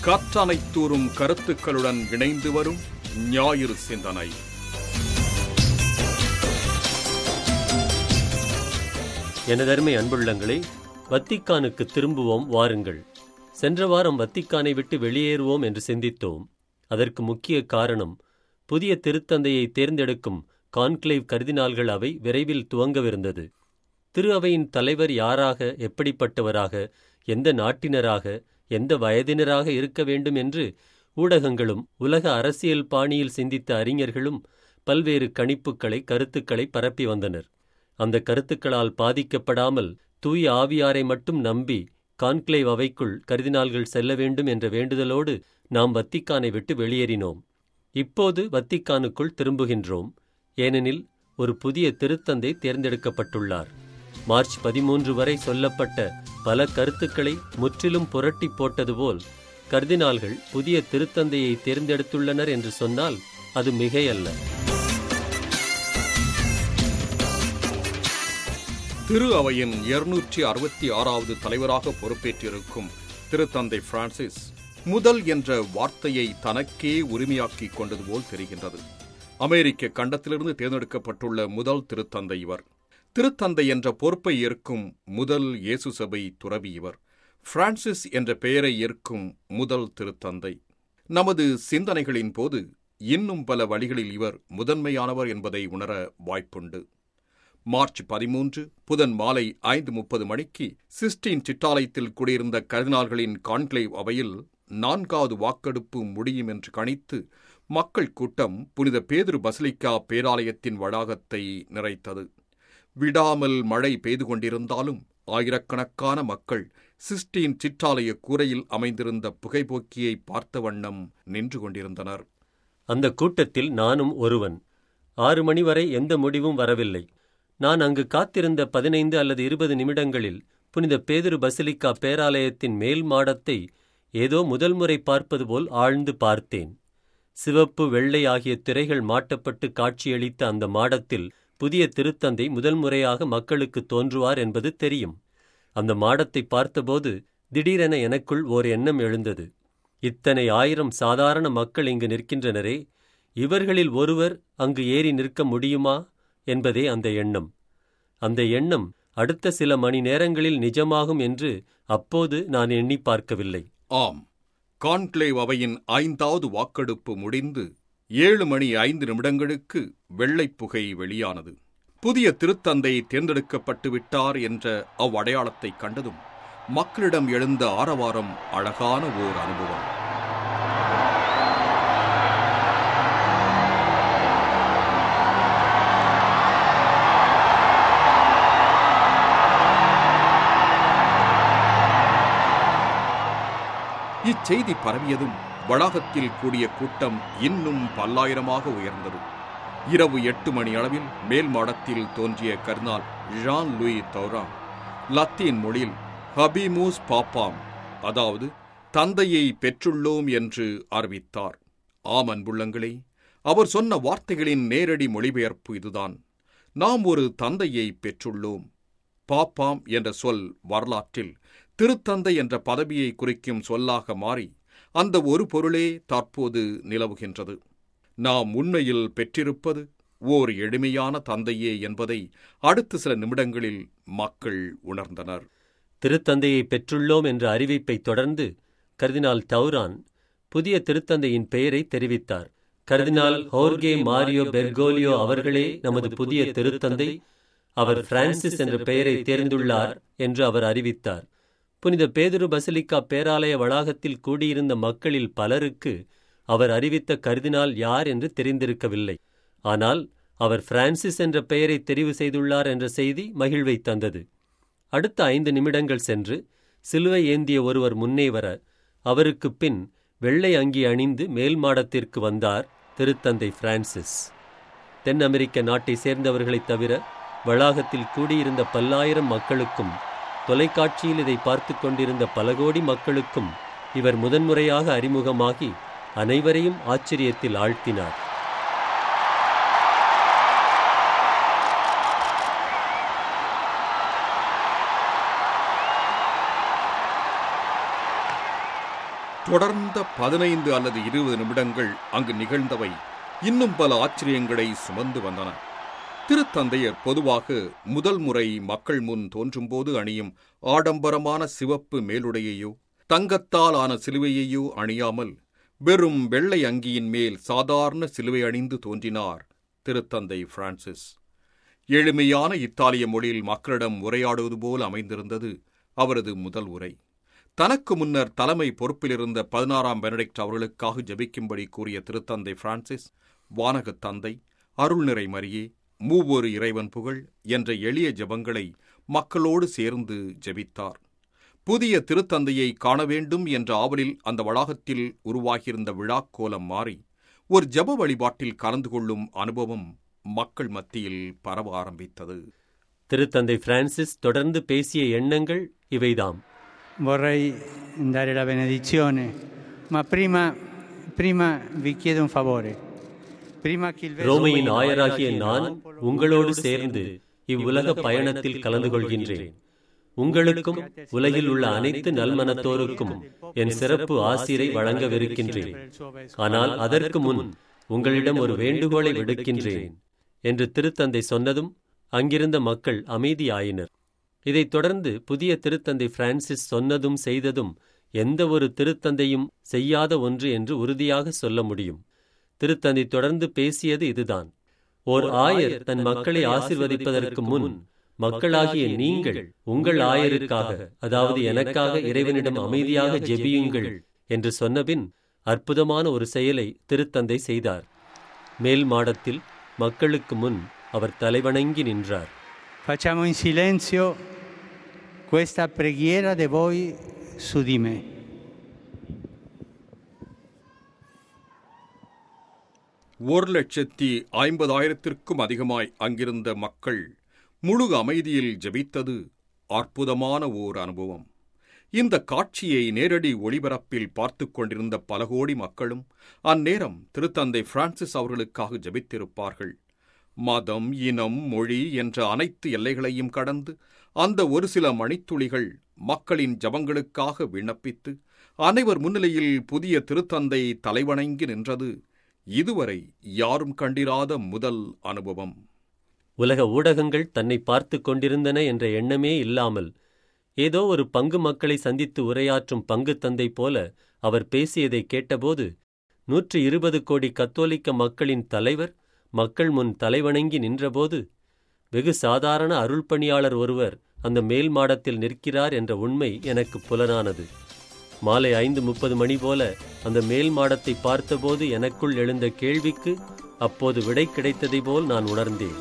கற்றனைத்தூறும் கருத்துக்களுடன் இணைந்து வரும் ஞாயிறு சிந்தனை. எனதருமை அன்புள்ளங்களே, வத்திக்கானுக்கு திரும்புவோம் வாருங்கள். சென்ற வாரம் வத்திக்கானை விட்டு வெளியேறுவோம் என்று சிந்தித்தோம். அதற்கு முக்கிய காரணம், புதிய திருத்தந்தையை தேர்ந்தெடுக்கும் கான்க்ளேவ் கர்தினால்கள் அவை விரைவில் துவங்கவிருந்தது. திரு அவையின் தலைவர் யாராக, எப்படிப்பட்டவராக, எந்த நாட்டினராக, எந்த வயதினராக இருக்க வேண்டும் என்று ஊடகங்களும் உலக அரசியல் பாணியில் சிந்தித்த அறிஞர்களும் பல்வேறு கணிப்புகளை, கருத்துக்களை பரப்பி வந்தனர். அந்த கருத்துக்களால் பாதிக்கப்படாமல் தூய ஆவியாரை மட்டும் நம்பி கான்க்ளேவ் அவைக்குள் கர்தினால்கள் செல்ல வேண்டும் என்ற வேண்டுதலோடு நாம் வத்திக்கானை விட்டு வெளியேறினோம். இப்போது வத்திக்கானுக்குள் திரும்புகின்றோம். ஏனெனில் ஒரு புதிய திருத்தந்தை தேர்ந்தெடுக்கப்பட்டுள்ளார். மார்ச் 13 வரை சொல்லப்பட்ட பல கருத்துக்களை முற்றிலும் புரட்டி போட்டது போல் கர்தினால்கள் புதிய திருத்தந்தையை தேர்ந்தெடுத்துள்ளனர் என்று சொன்னால் அது மிகையல்ல. திரு அவையின் 266வது தலைவராக பொறுப்பேற்றிருக்கும் திருத்தந்தை பிரான்சிஸ் முதல் என்ற வார்த்தையை தனக்கே உரிமையாக்கிக் கொண்டது போல் தெரிகின்றது. அமெரிக்க கண்டத்திலிருந்து தேர்ந்தெடுக்கப்பட்டுள்ள முதல் திருத்தந்தை இவர். திருத்தந்தை என்ற பொறுப்பை ஏற்கும் முதல் இயேசு சபை துறவி இவர். பிரான்சிஸ் என்ற பெயரை ஏற்கும் முதல் திருத்தந்தை. நமது சிந்தனைகளின் போது இன்னும் பல வழிகளில் இவர் முதன்மையானவர் என்பதை உணர வாய்ப்புண்டு. மார்ச் 13 புதன் மாலை 5:30 மணிக்கு சிஸ்டீன் சிற்றாலயத்தில் கூடியிருந்த கர்தினால்களின் கான்க்ளேவ் அவையில் 4வது வாக்கெடுப்பு முடியும் என்று கணித்து மக்கள் கூட்டம் புனித பேதுரு பசிலிக்கா பேராலயத்தின் வளாகத்தை நிறைத்தது. விடாமல் மழை பெய்து கொண்டிருந்தாலும் ஆயிரக்கணக்கான மக்கள் சிஸ்டீன் சிற்றாலய கூரையில் அமைந்திருந்த புகைப்போக்கியை பார்த்த வண்ணம் நின்று கொண்டிருந்தனர். அந்த கூட்டத்தில் நானும் ஒருவன். 6 மணி வரை எந்த முடிவும் வரவில்லை. நான் அங்கு காத்திருந்த 15 அல்லது 20 நிமிடங்களில் புனித பேதுரு பசிலிக்கா பேராலயத்தின் மேல் மாடத்தை ஏதோ முதல் முறை பார்ப்பது போல் ஆழ்ந்து பார்த்தேன். சிவப்பு, வெள்ளை ஆகிய திரைகள் மாட்டப்பட்டு காட்சியளித்த அந்த மாடத்தில் புதிய திருத்தந்தை முதல் முறையாக மக்களுக்கு தோன்றுவார் என்பது தெரியும். அந்த மாடத்தை பார்த்தபோது திடீரென எனக்குள் ஓர் எண்ணம் எழுந்தது. இத்தனை 1000 சாதாரண மக்கள் இங்கு நிற்கின்றனரே, இவர்களில் ஒருவர் அங்கு ஏறி நிற்க முடியுமா என்பதே அந்த எண்ணம். அந்த எண்ணம் அடுத்த சில மணி நேரங்களில் நிஜமாகும் என்று அப்போது நான் எண்ணி பார்க்கவில்லை. ஆம், கான்க்ளேவ் அவையின் 5வது வாக்கெடுப்பு முடிந்து 7:05 வெள்ளைப்புகை வெளியானது. புதிய திருத்தந்தை தேர்ந்தெடுக்கப்பட்டு விட்டார் என்ற அவ்வடையாளத்தை கண்டதும் மக்களிடம் எழுந்த ஆரவாரம் அழகான ஓர் அனுபவம். இச்செய்தி பரவியதும் வளாகத்தில் கூடிய கூட்டம் இன்னும் பல்லாயிரமாக உயர்ந்தது. இரவு 8 மணி அளவில் மேல் மாடத்தில் தோன்றிய கர்தினால் ஜான் லூயி தௌரான் லத்தீன் மொழியில் ஹபிமூஸ் பாப்பாம், அதாவது தந்தையை பெற்றுள்ளோம் என்று அறிவித்தார். ஆம் அன்புள்ளங்களே, அவர் சொன்ன வார்த்தைகளின் நேரடி மொழிபெயர்ப்பு இதுதான். நாம் ஒரு தந்தையை பெற்றுள்ளோம். பாப்பாம் என்ற சொல் வரலாற்றில் திருத்தந்தை என்ற பதவியை குறிக்கும் சொல்லாக மாறி அந்த ஒரு பொருளே தற்போது நிலவுகின்றது. நாம் உண்மையில் பெற்றிருப்பது ஓர் எளிமையான தந்தையே என்பதை அடுத்த சில நிமிடங்களில் மக்கள் உணர்ந்தனர். திருத்தந்தையை பெற்றுள்ளோம் என்ற அறிவிப்பை தொடர்ந்து கர்தினால் தௌரான் புதிய திருத்தந்தையின் பெயரை தெரிவித்தார். கர்தினால் ஹோர்கே மாரியோ பெர்கோலியோ அவர்களே நமது புதிய திருத்தந்தை. அவர் பிரான்சிஸ் என்ற பெயரை தேர்ந்துள்ளார் என்று அவர் அறிவித்தார். புனித பேதுரு பசிலிக்கா பேராலய வளாகத்தில் கூடியிருந்த மக்களில் பலருக்கு அவர் அறிவித்த கர்தினால் யார் என்று தெரிந்திருக்கவில்லை. ஆனால் அவர் பிரான்சிஸ் என்ற பெயரை தெரிவு செய்துள்ளார் என்ற செய்தி மகிழ்வை தந்தது. அடுத்த 5 நிமிடங்கள் சென்று சிலுவை ஏந்திய ஒருவர் முன்னே வர, அவருக்கு பின் வெள்ளை அங்கி அணிந்து மேல் மாடத்திற்கு வந்தார் திருத்தந்தை பிரான்சிஸ். தென் அமெரிக்க நாட்டை சேர்ந்தவர்களைத் தவிர வளாகத்தில் கூடியிருந்த பல்லாயிரம் மக்களுக்கும் தொலைக்காட்சியில் இதை பார்த்து கொண்டிருந்த பல கோடி மக்களுக்கும் இவர் முதன்முறையாக அறிமுகமாகி அனைவரையும் ஆச்சரியத்தில் ஆழ்த்தினார். தொடர்ந்த 15 அல்லது 20 நிமிடங்கள் அங்கு நிகழ்ந்தவை இன்னும் பல ஆச்சரியங்களை சுமந்து வந்தன. திருத்தந்தையர் பொதுவாக முதல் முறை மக்கள் முன் தோன்றும்போது அணியும் ஆடம்பரமான சிவப்பு மேலுடையையோ தங்கத்தால் ஆன சிலுவையையோ அணியாமல் வெறும் வெள்ளை அங்கியின் மேல் சாதாரண சிலுவை அணிந்து தோன்றினார் திருத்தந்தை பிரான்சிஸ். எளிமையான இத்தாலிய மொழியில் மக்களிடம் உரையாடுவது போல் அமைந்திருந்தது அவரது முதல் உரை. தனக்கு முன்னர் தலைமை பொறுப்பிலிருந்த 16ஆம் பெனடிக்ட் அவர்களுக்காக ஜெபிக்கும்படி கூறிய திருத்தந்தை பிரான்சிஸ், வானகத் தந்தை, அருள்நிறை மரியே, மூவொரு இறைவன் புகழ் என்ற எளிய ஜெபங்களை மக்களோடு சேர்ந்து ஜெபித்தார். புதிய திருத்தந்தையை காண வேண்டும் என்ற ஆவலில் அந்த வளாகத்தில் உருவாகியிருந்த விழாக்கோலம் மாறி ஒரு ஜெப வழிபாட்டில் கலந்து கொள்ளும் அனுபவம் மக்கள் மத்தியில் பரவ ஆரம்பித்தது. திருத்தந்தை பிரான்சிஸ் தொடர்ந்து பேசிய எண்ணங்கள் இவைதாம். Vorrei dare la benedizione, ma prima vi chiedo un favore. ரோமையின் ஆயராகிய நான் உங்களோடு சேர்ந்து இவ்வுலக பயணத்தில் கலந்து கொள்கின்றேன். உங்களுக்கும் உலகில் உள்ள அனைத்து நல்மனத்தோருக்கும் என் சிறப்பு ஆசிரை வழங்கவிருக்கின்றேன். ஆனால் அதற்கு முன் உங்களிடம் ஒரு வேண்டுகோளை விடுக்கின்றேன் என்று திருத்தந்தை சொன்னதும் அங்கிருந்த மக்கள் அமைதியாயினர். இதைத் தொடர்ந்து புதிய திருத்தந்தை பிரான்சிஸ் சொன்னதும் செய்ததும் எந்த ஒரு திருத்தந்தையும் செய்யாத ஒன்று என்று உறுதியாக சொல்ல முடியும். திருத்தந்தை தொடர்ந்து பேசியது இதுதான். ஓர் ஆயர் தன் மக்களை ஆசீர்வதிப்பதற்கு முன் மக்களாகிய நீங்கள் உங்கள் ஆயருக்காக, அதாவது எனக்காக இறைவனிடம் அமைதியாக ஜெபியுங்கள் என்று சொன்னபின் அற்புதமான ஒரு செயலை திருத்தந்தை செய்தார். மேல் மாடத்தில் மக்களுக்கு முன் அவர் தலைவணங்கி நின்றார். Facciamo in silenzio questa preghiera de voi su di me. ஒரு 1,50,000 அதிகமாய் அங்கிருந்த மக்கள் முழு அமைதியில் ஜெபித்தது அற்புதமான ஓர் அனுபவம். இந்த காட்சியை நேரடி ஒளிபரப்பில் பார்த்து கொண்டிருந்த பல கோடி மக்களும் அந்நேரம் திருத்தந்தை பிரான்சிஸ் அவர்களுக்காக ஜெபித்திருப்பார்கள். மதம், இனம், மொழி என்ற அனைத்து எல்லைகளையும் கடந்து அந்த ஒரு சில மணித்துளிகள் மக்களின் ஜபங்களுக்காக விண்ணப்பித்து அனைவர் முன்னிலையில் புதிய திருத்தந்தை தலைவணங்கி நின்றது இதுவரை யாரும் கண்டிராத முதல் அனுபவம். உலக ஊடகங்கள் தன்னை பார்த்து கொண்டிருந்தன என்ற எண்ணமே இல்லாமல் ஏதோ ஒரு பங்கு மக்களை சந்தித்து உரையாற்றும் பங்கு தந்தை போல அவர் பேசியதை கேட்டபோது 120 கோடி கத்தோலிக்க மக்களின் தலைவர் மக்கள் முன் தலைவணங்கி நின்றபோது வெகு சாதாரண அருள் பணியாளர் ஒருவர் அந்த மேல் மாடத்தில் நிற்கிறார் என்ற உண்மை எனக்கு புலனானது. மாலை 5:30 மணி போல அந்த மேல் மாடத்தை பார்த்தபோது எனக்குள் எழுந்த கேள்விக்கு அப்போது விடை கிடைத்ததை போல் நான் உணர்ந்தேன்.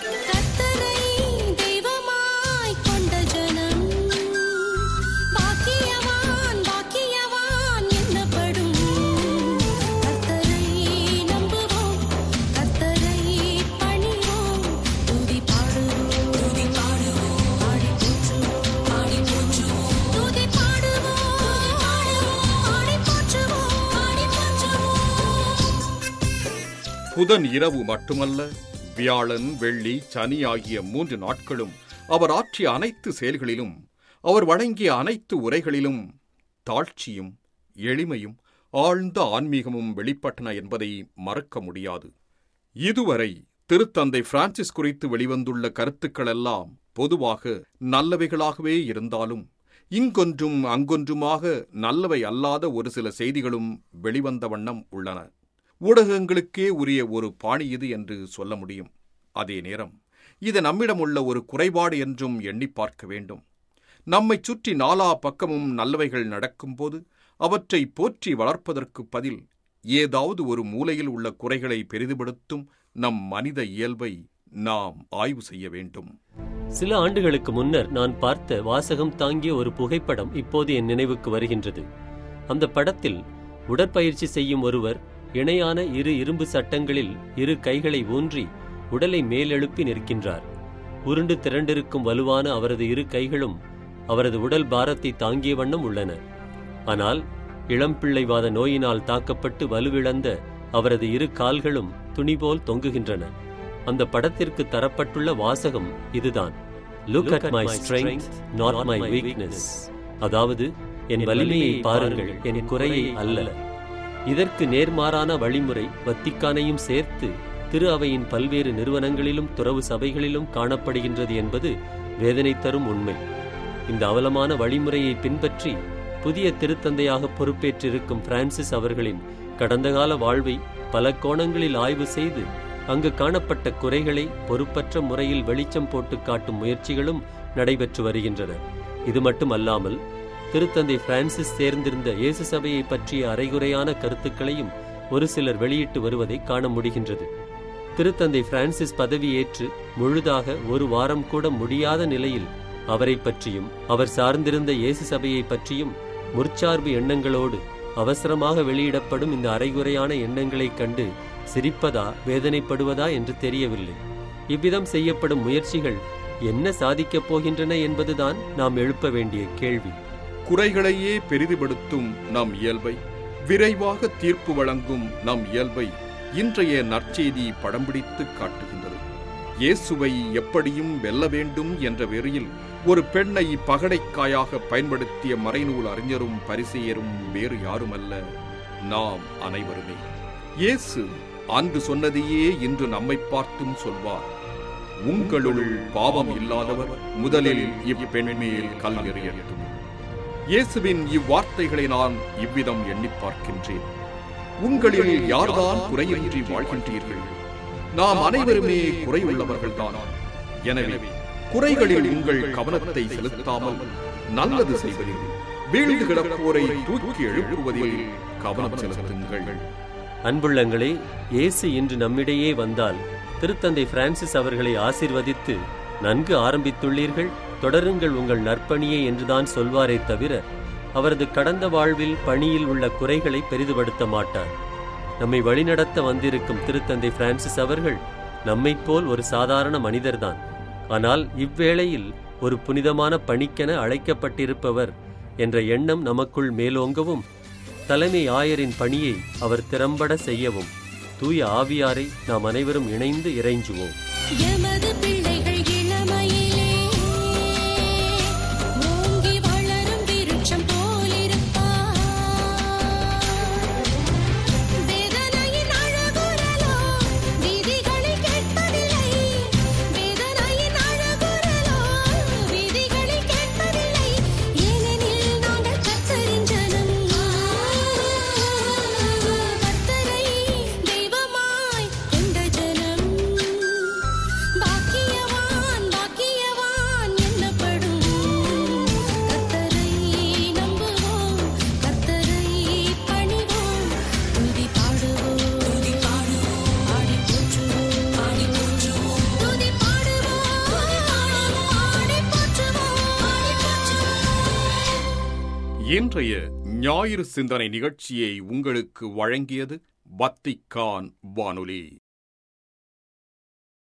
புதன் இரவு மட்டுமல்ல, வியாழன், வெள்ளி, சனி ஆகிய 3 நாட்களும் அவர் ஆற்றிய அனைத்து செயல்களிலும், அவர் வழங்கிய அனைத்து உரைகளிலும் தாழ்ச்சியும் எளிமையும் ஆழ்ந்த ஆன்மீகமும் வெளிப்பட்டன என்பதை மறக்க முடியாது. இதுவரை திருத்தந்தை பிரான்சிஸ் குறித்து வெளிவந்துள்ள கருத்துக்களெல்லாம் பொதுவாக நல்லவைகளாகவே இருந்தாலும் இங்கொன்றும் அங்கொன்றுமாக நல்லவை அல்லாத ஒரு சில செய்திகளும் வெளிவந்த வண்ணம் உள்ளன. ஊடகங்களுக்கே உரிய ஒரு பாணி இது என்று சொல்ல முடியும். அதே நேரம் இது நம்மிடம் உள்ள ஒரு குறைபாடு என்றும் எண்ணி பார்க்க வேண்டும். நம்மை சுற்றி நாலா பக்கமும் நல்லவைகள் நடக்கும்போது அவற்றை போற்றி வளர்ப்பதற்கு பதில் ஏதாவது ஒரு மூலையில் உள்ள குறைகளை பெரிதுபடுத்தும் நம் மனித இயல்பை நாம் ஆய்வு செய்ய வேண்டும். சில ஆண்டுகளுக்கு முன்னர் நான் பார்த்த வாசகம் தாங்கிய ஒரு புகைப்படம் இப்போது என் நினைவுக்கு வருகின்றது. அந்த படத்தில் உடற்பயிற்சி செய்யும் ஒருவர் இணையான 2 இரும்பு சட்டங்களில் 2 கைகளை ஊன்றி உடலை மேலெழுப்பி நிற்கின்றார். உருண்டு திரண்டிருக்கும் வலுவான அவரது 2 கைகளும் அவரது உடல் பாரத்தை தாங்கிய வண்ணம் உள்ளன. ஆனால் இளம்பிள்ளைவாத நோயினால் தாக்கப்பட்டு வலுவிழந்த அவரது 2 கால்களும் துணிபோல் தொங்குகின்றன. அந்த படத்திற்கு தரப்பட்டுள்ள வாசகம் இதுதான்: Look at my strength, not my weakness. அதாவது என் வலிமையை பாருங்கள், என் குறையை அல்ல. இதற்கு நேர்மாறான வழிமுறை வத்திக்கானையும் சேர்த்து திரு அவையின் பல்வேறு நிறுவனங்களிலும் துறவு சபைகளிலும் காணப்படுகின்றது என்பது வேதனை தரும் உண்மை. இந்த அவலமான வழிமுறையை பின்பற்றி புதிய திருத்தந்தையாக பொறுப்பேற்றிருக்கும் பிரான்சிஸ் அவர்களின் கடந்த கால வாழ்வை பல கோணங்களில் ஆய்வு செய்து அங்கு காணப்பட்ட குறைகளை பொறுப்பற்ற முறையில் வெளிச்சம் போட்டு காட்டும் முயற்சிகளும் நடைபெற்று வருகின்றன. இது மட்டுமல்லாமல் திருத்தந்தை பிரான்சிஸ் சேர்ந்திருந்த இயேசு சபையை பற்றிய அரைகுறையான கருத்துக்களையும் ஒரு சிலர் வெளியிட்டு வருவதை காண முடிகின்றது. திருத்தந்தை பிரான்சிஸ் பதவியேற்று முழுதாக ஒரு வாரம் கூட முடியாத நிலையில் அவரை பற்றியும் அவர் சார்ந்திருந்த இயேசு சபையை பற்றியும் முற்சார்பு எண்ணங்களோடு அவசரமாக வெளியிடப்படும் இந்த அரைகுறையான எண்ணங்களைக் கண்டு சிரிப்பதா வேதனைப்படுவதா என்று தெரியவில்லை. இவ்விதம் செய்யப்படும் முயற்சிகள் என்ன சாதிக்கப் போகின்றன என்பதுதான் நாம் எழுப்ப வேண்டிய கேள்வி. குறைகளையே பெரிதுபடுத்தும் நம் இயல்பை, விரைவாக தீர்ப்பு வழங்கும் நம் இயல்பை இன்றைய நற்செய்தி படம் பிடித்து காட்டுகின்றது. இயேசுவை எப்படியும் வெல்ல வேண்டும் என்ற வெறியில் ஒரு பெண்ணை பகடைக்காயாக பயன்படுத்திய மறைநூல் அறிஞரும் பரிசேயரும் வேறு யாருமல்ல, நாம் அனைவருமே. இயேசு அன்று சொன்னதையே இன்று நம்மை பார்த்தும் சொல்வார். உங்களுள் பாவம் இல்லாதவர் முதலில் இப்பெண் மேல் கல் எறியட்டும். இயேசுவின் இவ்வார்த்தைகளை நான் இவ்விதம் எண்ணி பார்க்கின்றேன். உங்களில் யார்தான் குறையின்றி வாழ்கின்றீர்கள்? நாம் அனைவருமே குறையுள்ளவர்கள்தான். எனவே குறைகளில் உங்கள் கவனத்தை செலுத்தாமல் நல்லது செய்வதில், வீழ்ந்து கிடப்போரை தூக்கி எழுப்புவதில் கவனம் செலுத்துங்கள். அன்புள்ளங்களே, இயேசு இன்று நம்மிடையே வந்தால் திருத்தந்தை பிரான்சிஸ் அவர்களை ஆசீர்வதித்து நன்கு ஆரம்பித்துள்ளீர்கள், தொடருங்கள் உங்கள் நற்பணியை என்றுதான் சொல்வாரே தவிர அவரது கடந்த வாழ்வில் பணியில் உள்ள குறைகளை பெரிதுபடுத்த மாட்டார். நம்மை வழிநடத்த வந்திருக்கும் திருத்தந்தை பிரான்சிஸ் அவர்கள் நம்மைப் போல் ஒரு சாதாரண மனிதர்தான். ஆனால் இவ்வேளையில் ஒரு புனிதமான பணிக்கென அழைக்கப்பட்டிருப்பவர் என்ற எண்ணம் நமக்குள் மேலோங்கவும், தலைமை ஆயரின் பணியை அவர் திறம்பட செய்யவும் தூய ஆவியாரை நாம் அனைவரும் இணைந்து இறைஞ்சுவோம். இன்றைய ஞாயிறு சிந்தனை நிகழ்ச்சியை உங்களுக்கு வழங்கியது வத்திக்கான் வானொலி.